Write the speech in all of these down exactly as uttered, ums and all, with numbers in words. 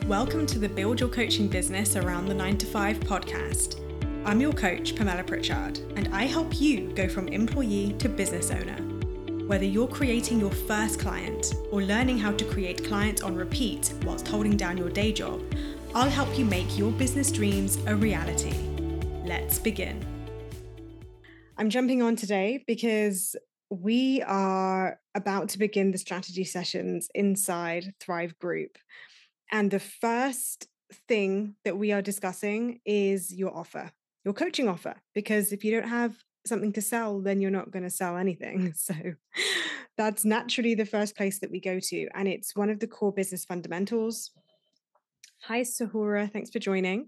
Welcome to the Build Your Coaching Business Around the nine to five podcast. I'm your coach, Pamela Pritchard, and I help you go from employee to business owner. Whether you're creating your first client or learning how to create clients on repeat whilst holding down your day job, I'll help you make your business dreams a reality. Let's begin. I'm jumping on today because we are about to begin the strategy sessions inside Thrive Group. And the first thing that we are discussing is your offer, your coaching offer, because if you don't have something to sell, then you're not going to sell anything. So that's naturally the first place that we go to. And it's one of the core business fundamentals. Hi, Sahura. Thanks for joining.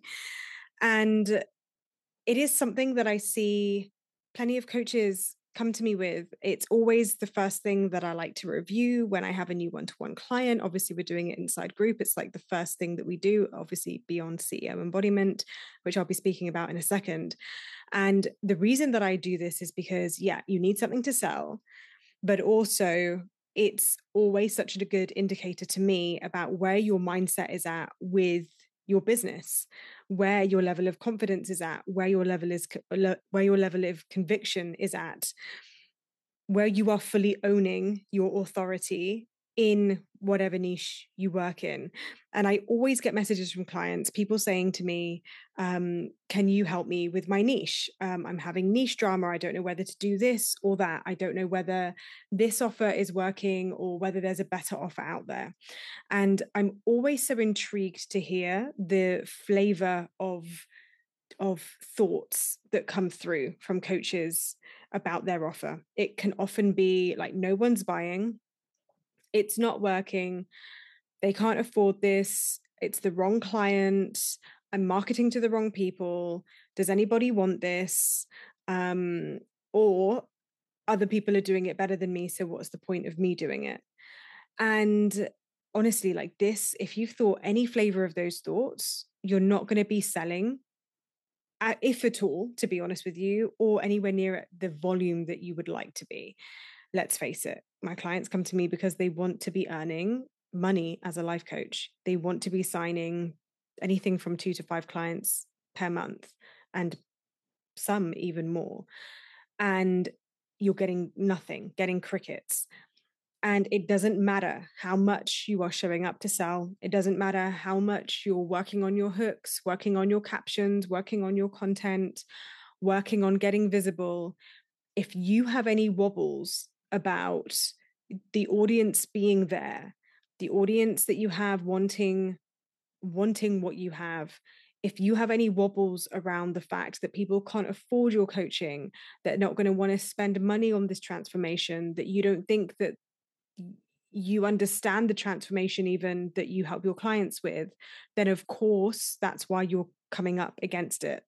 And it is something that I see plenty of coaches come to me with. It's always the first thing that I like to review when I have a new one-to-one client. Obviously, we're doing it inside group. It's like the first thing that we do, obviously beyond C E O embodiment, which I'll be speaking about in a second. And the reason that I do this is because, yeah, you need something to sell, but also it's always such a good indicator to me about where your mindset is at with your business, where your level of confidence is at, where your level is, where your level of conviction is at, where you are fully owning your authority in whatever niche you work in. And I always get messages from clients, people saying to me, um, can you help me with my niche? Um, I'm having niche drama. I don't know whether to do this or that. I don't know whether this offer is working or whether there's a better offer out there. And I'm always so intrigued to hear the flavor of of thoughts that come through from coaches about their offer. It can often be like, no one's buying, it's not working, they can't afford this, it's the wrong client, I'm marketing to the wrong people, does anybody want this? Um, or other people are doing it better than me, so what's the point of me doing it? And honestly, like this, if you've thought any flavor of those thoughts, you're not going to be selling, if at all, to be honest with you, or anywhere near the volume that you would like to be. Let's face it, my clients come to me because they want to be earning money as a life coach. They want to be signing anything from two to five clients per month, and some even more. And you're getting nothing, getting crickets. And it doesn't matter how much you are showing up to sell. It doesn't matter how much you're working on your hooks, working on your captions, working on your content, working on getting visible. If you have any wobbles about the audience being there, the audience that you have wanting, wanting what you have, if you have any wobbles around the fact that people can't afford your coaching, they're not going to want to spend money on this transformation, that you don't think that you understand the transformation even that you help your clients with, then of course, that's why you're coming up against it.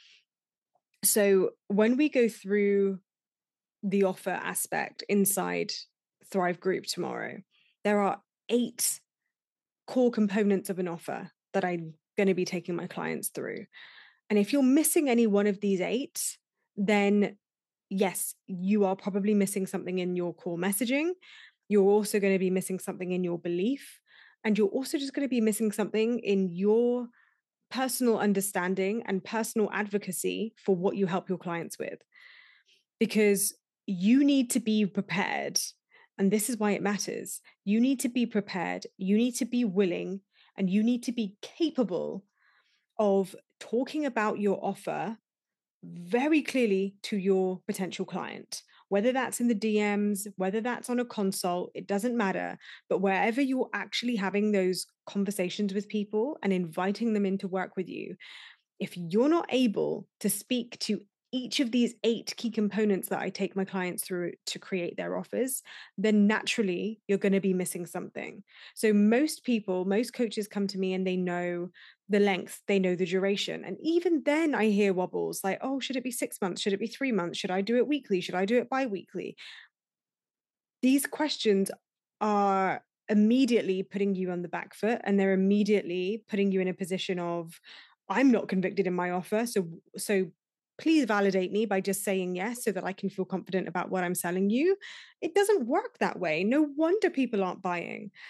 So when we go through the offer aspect inside Thrive Group tomorrow, there are eight core components of an offer that I'm going to be taking my clients through. And if you're missing any one of these eight, then yes, you are probably missing something in your core messaging. You're also going to be missing something in your belief. And you're also just going to be missing something in your personal understanding and personal advocacy for what you help your clients with. Because you need to be prepared. And this is why it matters. You need to be prepared. You need to be willing, and you need to be capable of talking about your offer very clearly to your potential client, whether that's in the D Ms, whether that's on a consult, it doesn't matter. But wherever you're actually having those conversations with people and inviting them in to work with you, if you're not able to speak to each of these eight key components that I take my clients through to create their offers, then naturally you're going to be missing something. So most people, most coaches come to me and they know the length, they know the duration. And even then I hear wobbles like, oh, should it be six months? Should it be three months? Should I do it weekly? Should I do it bi-weekly? These questions are immediately putting you on the back foot, and they're immediately putting you in a position of, I'm not convicted in my offer. So, so please validate me by just saying yes so that I can feel confident about what I'm selling you. It doesn't work that way. No wonder people aren't buying.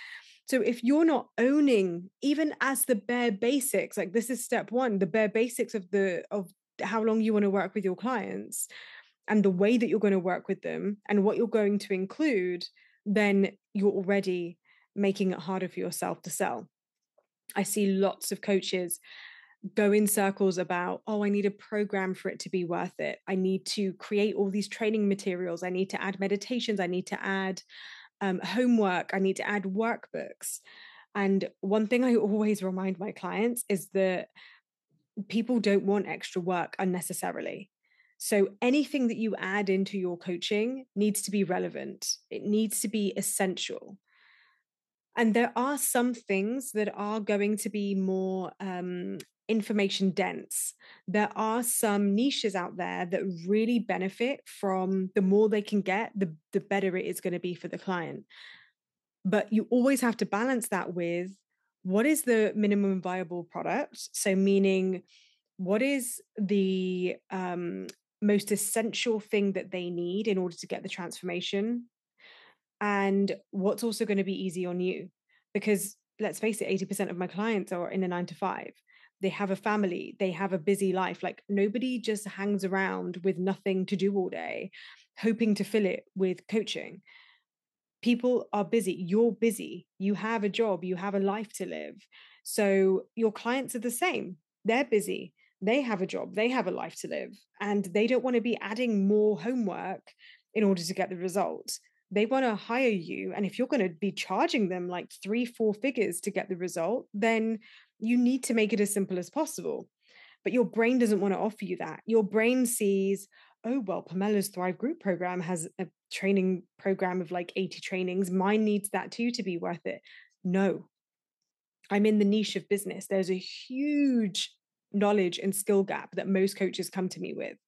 So if you're not owning, even as the bare basics, like this is step one, the bare basics of the of how long you want to work with your clients and the way that you're going to work with them and what you're going to include, then you're already making it harder for yourself to sell. I see lots of coaches go in circles about, oh, I need a program for it to be worth it. I need to create all these training materials. I need to add meditations. I need to add um, homework. I need to add workbooks. And one thing I always remind my clients is that people don't want extra work unnecessarily. So anything that you add into your coaching needs to be relevant. It needs to be essential. And there are some things that are going to be more um, information dense. There are some niches out there that really benefit from the more they can get, the, the better it is going to be for the client. But you always have to balance that with what is the minimum viable product? So meaning, what is the um, most essential thing that they need in order to get the transformation? And what's also going to be easy on you? Because let's face it, eighty percent of my clients are in a nine to five. They have a family, they have a busy life. Like nobody just hangs around with nothing to do all day, hoping to fill it with coaching. People are busy. You're busy. You have a job, you have a life to live. So your clients are the same. They're busy. They have a job, they have a life to live, and they don't want to be adding more homework in order to get the results. They want to hire you. And if you're going to be charging them like three, four figures to get the result, then you need to make it as simple as possible. But your brain doesn't want to offer you that. Your brain sees, oh, well, Pamela's Thrive Group program has a training program of like eighty trainings. Mine needs that too to be worth it. No, I'm in the niche of business. There's a huge knowledge and skill gap that most coaches come to me with.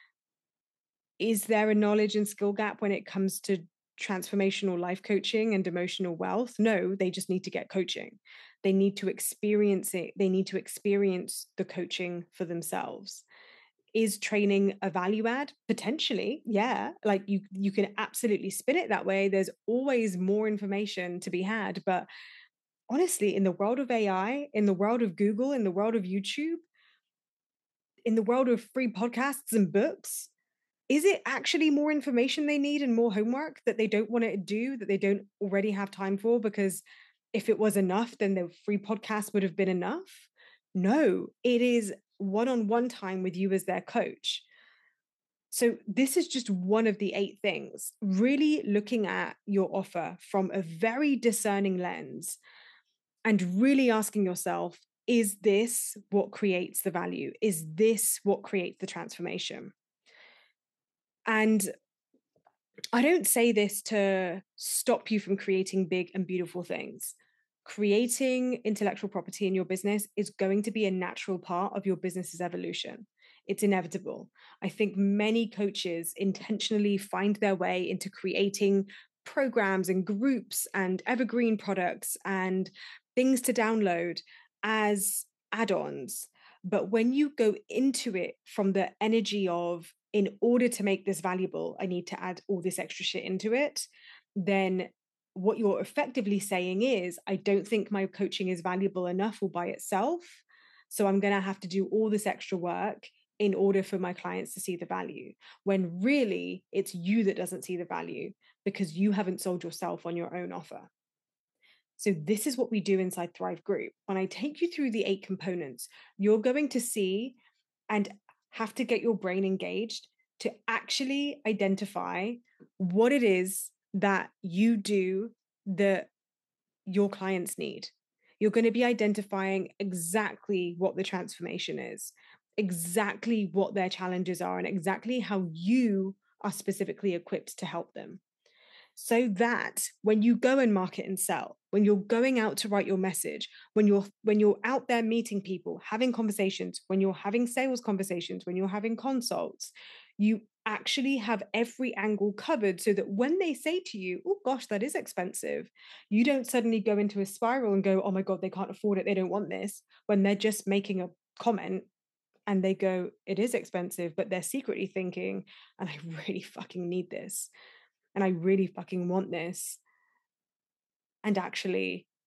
Is there a knowledge and skill gap when it comes to transformational life coaching and emotional wealth? No, they just need to get coaching. They need to experience it. They need to experience the coaching for themselves. Is training a value add? Potentially, yeah. Like you, you can absolutely spin it that way. There's always more information to be had. But honestly, in the world of A I, in the world of Google, in the world of YouTube, in the world of free podcasts and books, is it actually more information they need and more homework that they don't want to do, that they don't already have time for? Because if it was enough, then the free podcast would have been enough. No, it is one-on-one time with you as their coach. So this is just one of the eight things, really looking at your offer from a very discerning lens and really asking yourself, is this what creates the value? Is this what creates the transformation? And I don't say this to stop you from creating big and beautiful things. Creating intellectual property in your business is going to be a natural part of your business's evolution. It's inevitable. I think many coaches intentionally find their way into creating programs and groups and evergreen products and things to download as add-ons. But when you go into it from the energy of, in order to make this valuable, I need to add all this extra shit into it, then what you're effectively saying is, I don't think my coaching is valuable enough all by itself. So I'm going to have to do all this extra work in order for my clients to see the value, when really it's you that doesn't see the value because you haven't sold yourself on your own offer. So this is what we do inside Thrive Group. When I take you through the eight components, you're going to see and have to get your brain engaged to actually identify what it is that you do that your clients need. You're going to be identifying exactly what the transformation is, exactly what their challenges are, and exactly how you are specifically equipped to help them. So that when you go and market and sell, when you're going out to write your message, when you're when you're out there meeting people, having conversations, when you're having sales conversations, when you're having consults, you actually have every angle covered so that when they say to you, oh gosh, that is expensive, you don't suddenly go into a spiral and go, oh my God, they can't afford it, they don't want this, when they're just making a comment and they go, it is expensive, but they're secretly thinking, and I really fucking need this. And I really fucking want this. And actually,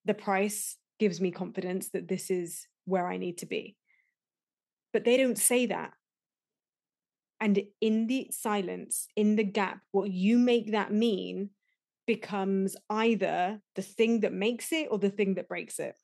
the price gives me confidence that this is where I need to be. But they don't say that. And in the silence, in the gap, what you make that mean becomes either the thing that makes it or the thing that breaks it.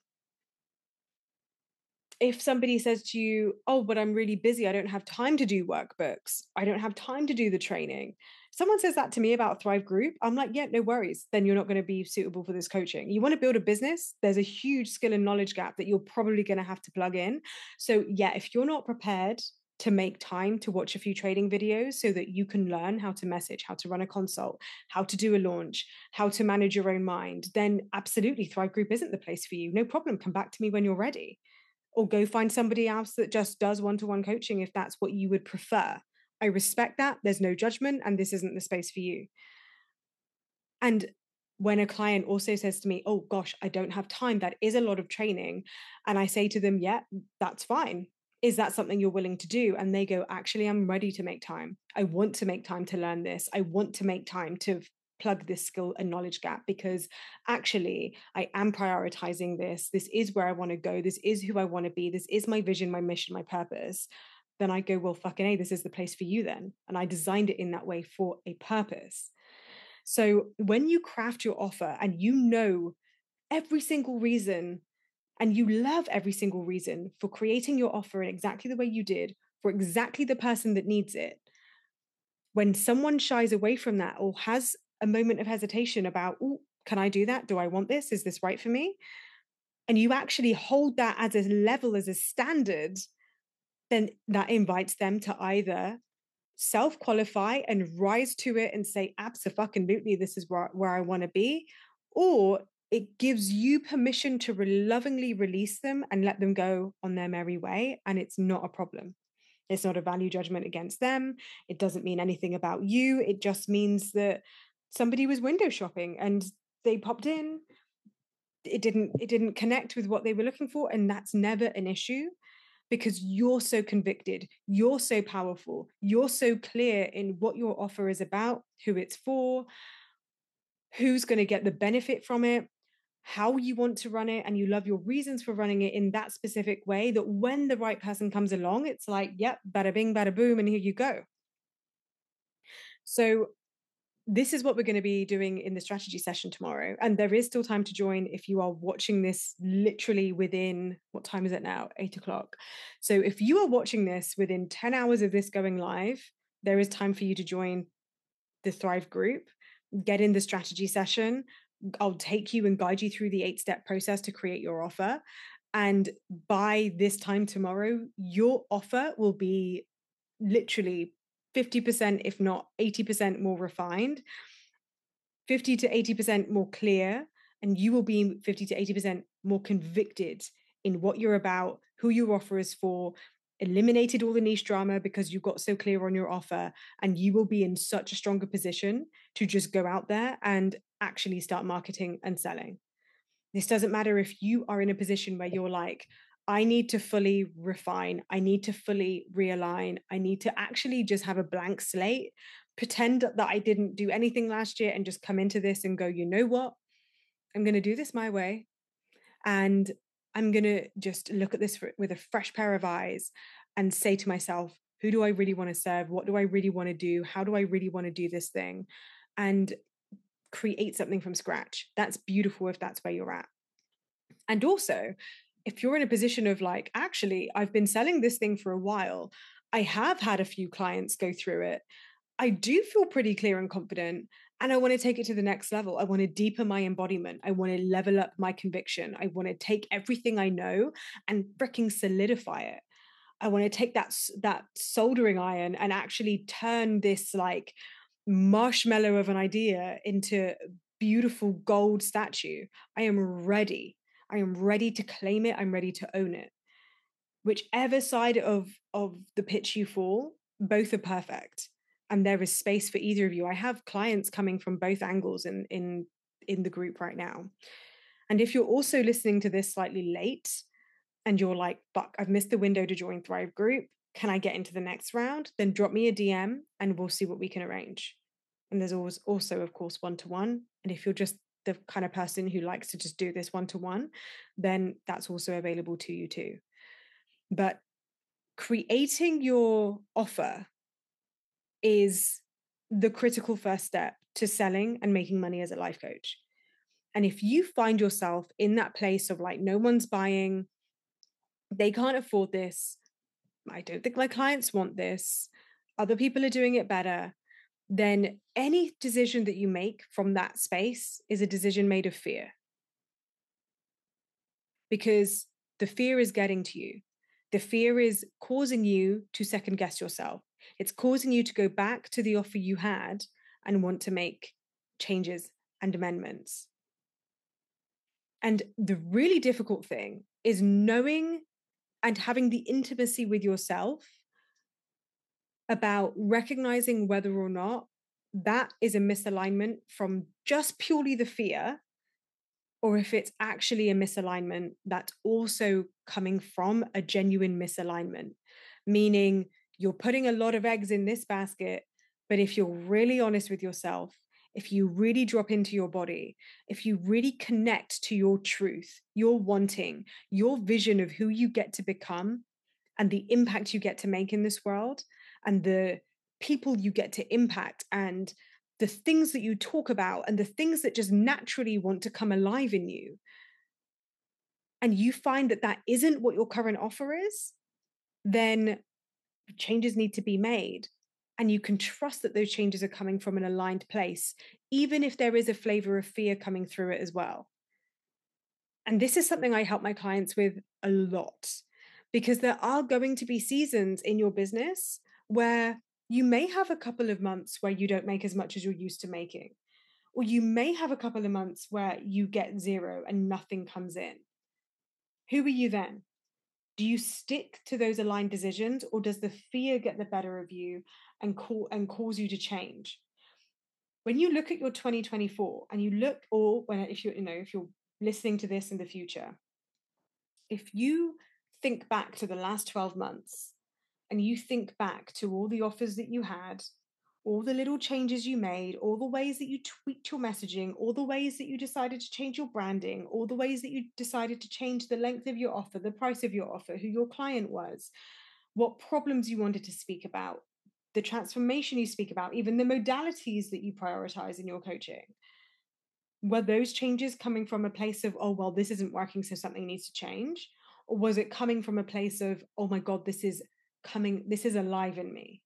If somebody says to you, oh, but I'm really busy, I don't have time to do workbooks, I don't have time to do the training. Someone says that to me about Thrive Group, I'm like, yeah, no worries. Then you're not going to be suitable for this coaching. You want to build a business, there's a huge skill and knowledge gap that you're probably going to have to plug in. So yeah, if you're not prepared to make time to watch a few training videos so that you can learn how to message, how to run a consult, how to do a launch, how to manage your own mind, then absolutely Thrive Group isn't the place for you. No problem. Come back to me when you're ready. Or go find somebody else that just does one-to-one coaching if that's what you would prefer. I respect that. There's no judgment, and this isn't the space for you. And when a client also says to me, oh gosh, I don't have time, that is a lot of training. And I say to them, yeah, that's fine. Is that something you're willing to do? And they go, actually, I'm ready to make time. I want to make time to learn this. I want to make time to plug this skill and knowledge gap because actually I am prioritizing this. This is where I want to go. This is who I want to be. This is my vision, my mission, my purpose. Then I go, well, fucking A, this is the place for you then. And I designed it in that way for a purpose. So when you craft your offer and you know every single reason and you love every single reason for creating your offer in exactly the way you did for exactly the person that needs it, when someone shies away from that or has a moment of hesitation about, oh, can I do that? Do I want this? Is this right for me? And you actually hold that as a level, as a standard, then that invites them to either self-qualify and rise to it and say, abso-fucking-lutely, this is where, where I want to be. Or it gives you permission to re- lovingly release them and let them go on their merry way. And it's not a problem. It's not a value judgment against them. It doesn't mean anything about you. It just means that somebody was window shopping and they popped in. It didn't, it didn't connect with what they were looking for. And that's never an issue because you're so convicted. You're so powerful. You're so clear in what your offer is about, who it's for, who's going to get the benefit from it, how you want to run it, and you love your reasons for running it in that specific way that when the right person comes along, it's like, yep, bada bing, bada boom, and here you go. So this is what we're going to be doing in the strategy session tomorrow. And there is still time to join if you are watching this literally within, what time is it now? Eight o'clock. So if you are watching this within ten hours of this going live, there is time for you to join the Thrive group, get in the strategy session. I'll take you and guide you through the eight-step process to create your offer. And by this time tomorrow, your offer will be literally fifty percent, if not eighty percent more refined, fifty to eighty percent more clear, and you will be fifty to eighty percent more convicted in what you're about, who your offer is for, eliminated all the niche drama because you got so clear on your offer, and you will be in such a stronger position to just go out there and actually start marketing and selling. This doesn't matter if you are in a position where you're like, I need to fully refine. I need to fully realign. I need to actually just have a blank slate, pretend that I didn't do anything last year and just come into this and go, you know what? I'm going to do this my way. And I'm going to just look at this with a fresh pair of eyes and say to myself, who do I really want to serve? What do I really want to do? How do I really want to do this thing? And create something from scratch. That's beautiful if that's where you're at. And also, if you're in a position of like, actually, I've been selling this thing for a while, I have had a few clients go through it, I do feel pretty clear and confident, and I want to take it to the next level. I want to deepen my embodiment. I want to level up my conviction. I want to take everything I know and freaking solidify it. I want to take that, that soldering iron and actually turn this like marshmallow of an idea into beautiful gold statue. I am ready. I am ready to claim it. I'm ready to own it. Whichever side of, of the pitch you fall, both are perfect. And there is space for either of you. I have clients coming from both angles in, in, in the group right now. And if you're also listening to this slightly late and you're like, fuck, I've missed the window to join Thrive Group, can I get into the next round? Then drop me a D M and we'll see what we can arrange. And there's always also, of course, one-to-one. And if you're just the kind of person who likes to just do this one-to-one, then that's also available to you too. But creating your offer is the critical first step to selling and making money as a life coach. And if you find yourself in that place of like, no one's buying, they can't afford this, I don't think my clients want this, other people are doing it better, then any decision that you make from that space is a decision made of fear. Because the fear is getting to you. The fear is causing you to second guess yourself. It's causing you to go back to the offer you had and want to make changes and amendments. And the really difficult thing is knowing and having the intimacy with yourself about recognizing whether or not that is a misalignment from just purely the fear, or if it's actually a misalignment that's also coming from a genuine misalignment, meaning you're putting a lot of eggs in this basket, but if you're really honest with yourself, if you really drop into your body, if you really connect to your truth, your wanting, your vision of who you get to become and the impact you get to make in this world and the people you get to impact and the things that you talk about and the things that just naturally want to come alive in you, and you find that that isn't what your current offer is, then changes need to be made. And you can trust that those changes are coming from an aligned place, even if there is a flavor of fear coming through it as well. And this is something I help my clients with a lot, because there are going to be seasons in your business where you may have a couple of months where you don't make as much as you're used to making, or you may have a couple of months where you get zero and nothing comes in. Who are you then? Do you stick to those aligned decisions, or does the fear get the better of you and call and cause you to change? When you look at your twenty twenty-four and you look, or when if you you know if you're listening to this in the future, if you think back to the last twelve months and you think back to all the offers that you had, all the little changes you made, all the ways that you tweaked your messaging, all the ways that you decided to change your branding, all the ways that you decided to change the length of your offer, the price of your offer, who your client was, what problems you wanted to speak about, the transformation you speak about, even the modalities that you prioritize in your coaching. Were those changes coming from a place of, oh, well, this isn't working, so something needs to change? Or was it coming from a place of, oh my God, this is coming, this is alive in me?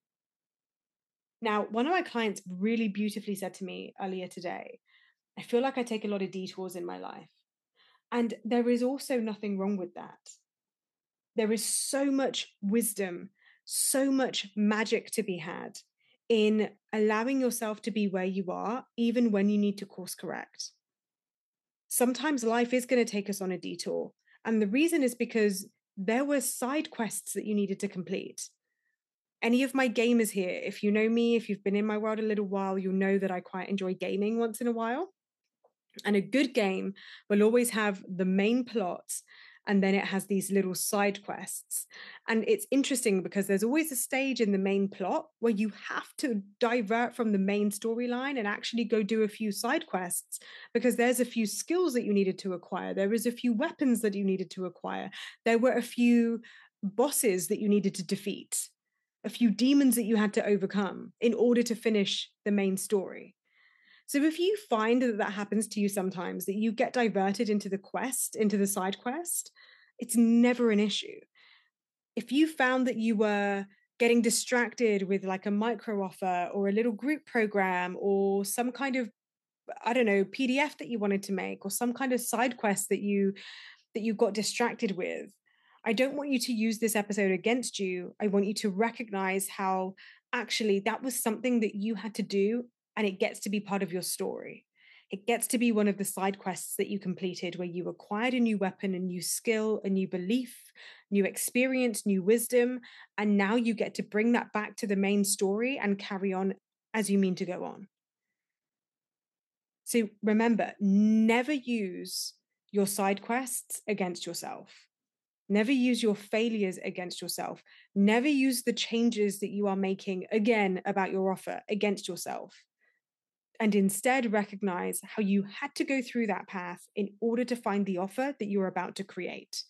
Now, one of my clients really beautifully said to me earlier today, I feel like I take a lot of detours in my life. And there is also nothing wrong with that. There is so much wisdom, so much magic to be had in allowing yourself to be where you are, even when you need to course correct. Sometimes life is going to take us on a detour. And the reason is because there were side quests that you needed to complete. Any of my gamers here, if you know me, if you've been in my world a little while, you'll know that I quite enjoy gaming once in a while. And a good game will always have the main plot, and then it has these little side quests. And it's interesting because there's always a stage in the main plot where you have to divert from the main storyline and actually go do a few side quests, because there's a few skills that you needed to acquire. There was a few weapons that you needed to acquire. There were a few bosses that you needed to defeat, a few demons that you had to overcome in order to finish the main story. So if you find that that happens to you sometimes, that you get diverted into the quest, into the side quest, it's never an issue. If you found that you were getting distracted with like a micro offer or a little group program or some kind of, I don't know, P D F that you wanted to make, or some kind of side quest that you that you got distracted with, I don't want you to use this episode against you. I want you to recognize how actually that was something that you had to do, and it gets to be part of your story. It gets to be one of the side quests that you completed, where you acquired a new weapon, a new skill, a new belief, new experience, new wisdom, and now you get to bring that back to the main story and carry on as you mean to go on. So remember, never use your side quests against yourself. Never use your failures against yourself. Never use the changes that you are making, again, about your offer against yourself. and instead recognize how you had to go through that path in order to find the offer that you're about to create.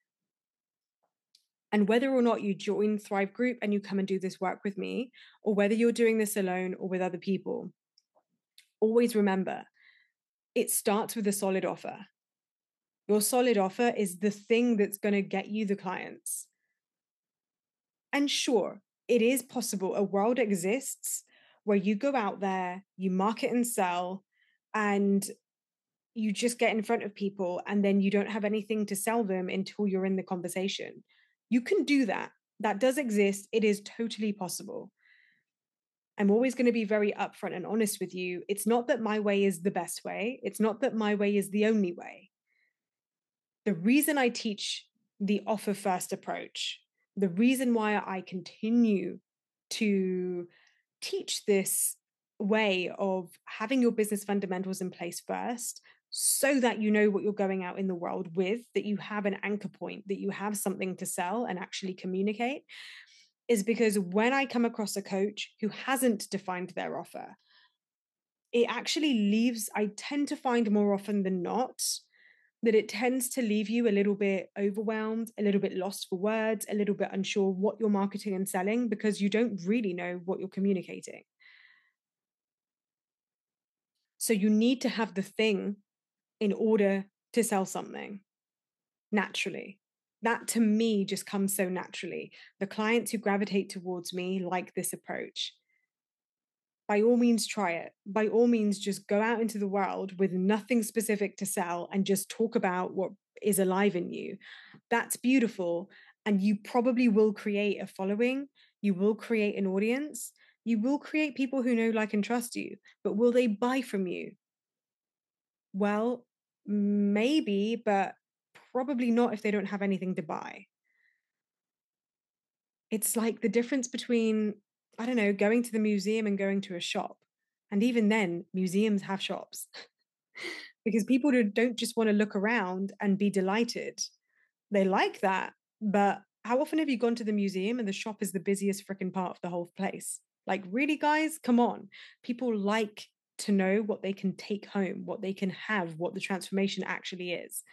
And whether or not you join Thrive Group and you come and do this work with me, or whether you're doing this alone or with other people, always remember, it starts with a solid offer. Your solid offer is the thing that's going to get you the clients. And sure, it is possible a world exists where you go out there, you market and sell, and you just get in front of people and then you don't have anything to sell them until you're in the conversation. You can do that. That does exist. It is totally possible. I'm always going to be very upfront and honest with you. It's not that my way is the best way. It's not that my way is the only way. The reason I teach the offer first approach, the reason why I continue to teach this way of having your business fundamentals in place first, so that you know what you're going out in the world with, that you have an anchor point, that you have something to sell and actually communicate, is because when I come across a coach who hasn't defined their offer, it actually leaves, I tend to find more often than not, that it tends to leave you a little bit overwhelmed, a little bit lost for words, a little bit unsure what you're marketing and selling because you don't really know what you're communicating. So you need to have the thing in order to sell something naturally. That to me just comes so naturally. The clients who gravitate towards me like this approach. By all means, try it. By all means, just go out into the world with nothing specific to sell and just talk about what is alive in you. That's beautiful. And you probably will create a following. You will create an audience. You will create people who know, like, and trust you. But will they buy from you? Well, maybe, but probably not if they don't have anything to buy. It's like the difference between, I don't know, going to the museum and going to a shop. And even then, museums have shops because people don't just want to look around and be delighted. They like that. But how often have you gone to the museum and the shop is the busiest freaking part of the whole place? Like, really, guys? Come on. People like to know what they can take home, what they can have, what the transformation actually is.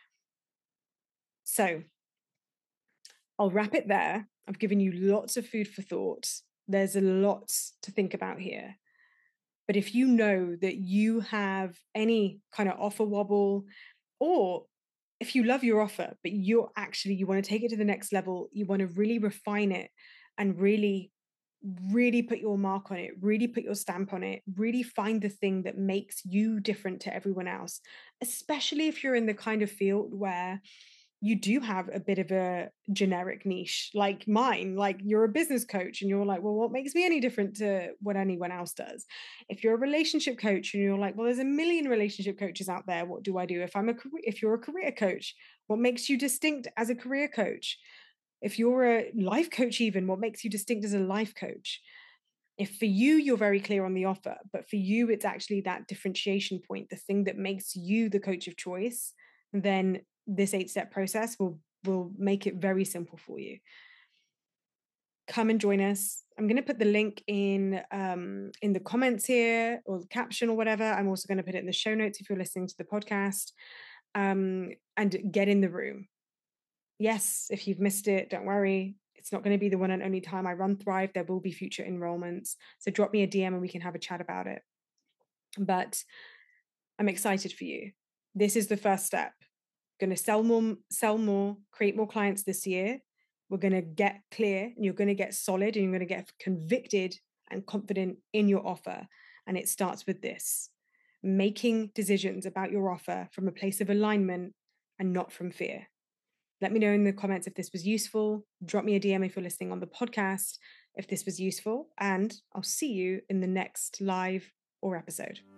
So I'll wrap it there. I've given you lots of food for thought. There's a lot to think about here. But if you know that you have any kind of offer wobble, or if you love your offer, but you're actually, you want to take it to the next level, you want to really refine it and really really put your mark on it, really put your stamp on it, really find the thing that makes you different to everyone else, especially if you're in the kind of field where you do have a bit of a generic niche like mine, like you're a business coach and you're like, well, what makes me any different to what anyone else does? If you're a relationship coach and you're like, well, there's a million relationship coaches out there, what do I do? If I'm a if you're a career coach, what makes you distinct as a career coach? If you're a life coach, even, what makes you distinct as a life coach? If for you, you're very clear on the offer, but for you, it's actually that differentiation point, the thing that makes you the coach of choice, then this eight-step process will, will make it very simple for you. Come and join us. I'm going to put the link in, um, in the comments here or the caption or whatever. I'm also going to put it in the show notes if you're listening to the podcast, um, and get in the room. Yes, if you've missed it, don't worry. It's not going to be the one and only time I run Thrive. There will be future enrollments. So drop me a D M and we can have a chat about it. But I'm excited for you. This is the first step. Going to sell more, sell more, create more clients this year. We're going to get clear and you're going to get solid and you're going to get convicted and confident in your offer. And it starts with this: making decisions about your offer from a place of alignment and not from fear. Let me know in the comments if this was useful. Drop me a D M if you're listening on the podcast if this was useful, and I'll see you in the next live or episode.